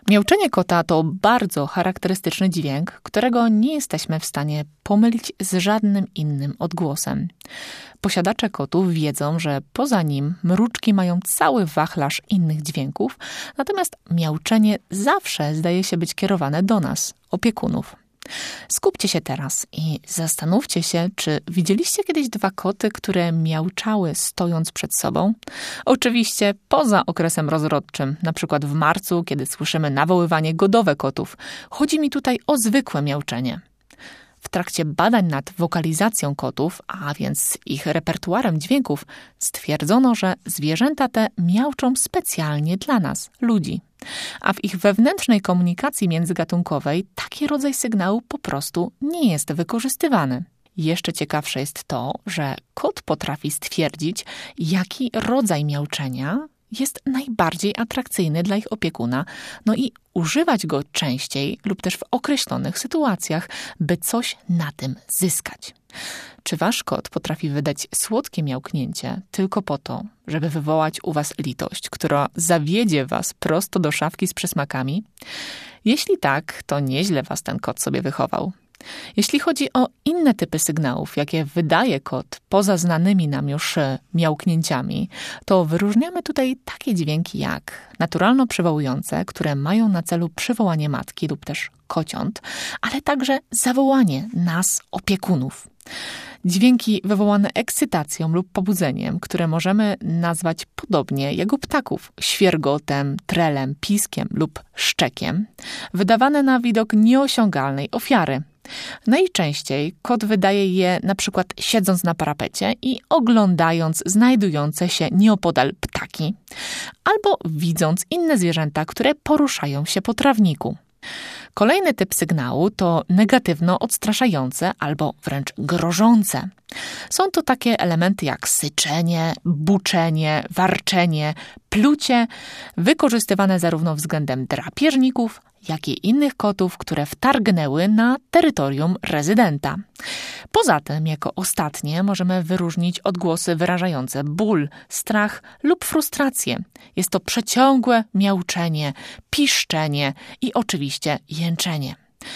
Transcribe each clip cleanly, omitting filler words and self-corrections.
Miauczenie kota to bardzo charakterystyczny dźwięk, którego nie jesteśmy w stanie pomylić z żadnym innym odgłosem. Posiadacze kotów wiedzą, że poza nim mruczki mają cały wachlarz innych dźwięków, natomiast miauczenie zawsze zdaje się być kierowane do nas, opiekunów. Skupcie się teraz i zastanówcie się, czy widzieliście kiedyś 2 koty, które miauczały stojąc przed sobą? Oczywiście poza okresem rozrodczym, na przykład w marcu, kiedy słyszymy nawoływanie godowe kotów. Chodzi mi tutaj o zwykłe miauczenie. W trakcie badań nad wokalizacją kotów, a więc ich repertuarem dźwięków, stwierdzono, że zwierzęta te miauczą specjalnie dla nas, ludzi. A w ich wewnętrznej komunikacji międzygatunkowej taki rodzaj sygnału po prostu nie jest wykorzystywany. Jeszcze ciekawsze jest to, że kot potrafi stwierdzić, jaki rodzaj miauczenia jest najbardziej atrakcyjny dla ich opiekuna, no i używać go częściej lub też w określonych sytuacjach, by coś na tym zyskać. Czy wasz kot potrafi wydać słodkie miałknięcie tylko po to, żeby wywołać u was litość, która zawiedzie was prosto do szafki z przysmakami? Jeśli tak, to nieźle was ten kot sobie wychował. Jeśli chodzi o inne typy sygnałów, jakie wydaje kot poza znanymi nam już miałknięciami, to wyróżniamy tutaj takie dźwięki jak naturalno przywołujące, które mają na celu przywołanie matki lub też kociąt, ale także zawołanie nas, opiekunów. Dźwięki wywołane ekscytacją lub pobudzeniem, które możemy nazwać podobnie jak u ptaków, świergotem, trelem, piskiem lub szczekiem, wydawane na widok nieosiągalnej ofiary. Najczęściej kot wydaje je na przykład siedząc na parapecie i oglądając znajdujące się nieopodal ptaki, albo widząc inne zwierzęta, które poruszają się po trawniku. Kolejny typ sygnału to negatywno-odstraszające albo wręcz grożące. Są to takie elementy jak syczenie, buczenie, warczenie, plucie, wykorzystywane zarówno względem drapieżników, jak i innych kotów, które wtargnęły na terytorium rezydenta. Poza tym, jako ostatnie, możemy wyróżnić odgłosy wyrażające ból, strach lub frustrację. Jest to przeciągłe miauczenie, piszczenie i oczywiście jęczenie.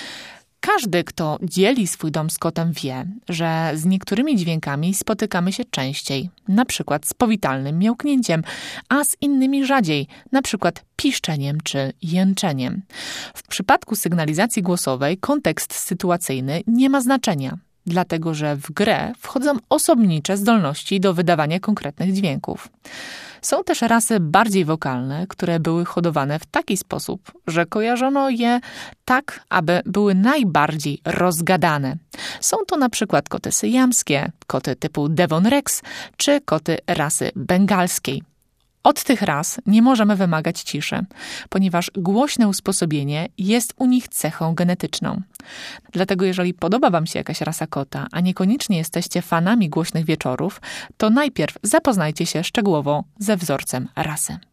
Każdy, kto dzieli swój dom z kotem, wie, że z niektórymi dźwiękami spotykamy się częściej, na przykład z powitalnym miałknięciem, a z innymi rzadziej, na przykład piszczeniem czy jęczeniem. W przypadku sygnalizacji głosowej kontekst sytuacyjny nie ma znaczenia, dlatego że w grę wchodzą osobnicze zdolności do wydawania konkretnych dźwięków. Są też rasy bardziej wokalne, które były hodowane w taki sposób, że kojarzono je tak, aby były najbardziej rozgadane. Są to na przykład koty syjamskie, koty typu Devon Rex czy koty rasy bengalskiej. Od tych ras nie możemy wymagać ciszy, ponieważ głośne usposobienie jest u nich cechą genetyczną. Dlatego jeżeli podoba wam się jakaś rasa kota, a niekoniecznie jesteście fanami głośnych wieczorów, to najpierw zapoznajcie się szczegółowo ze wzorcem rasy.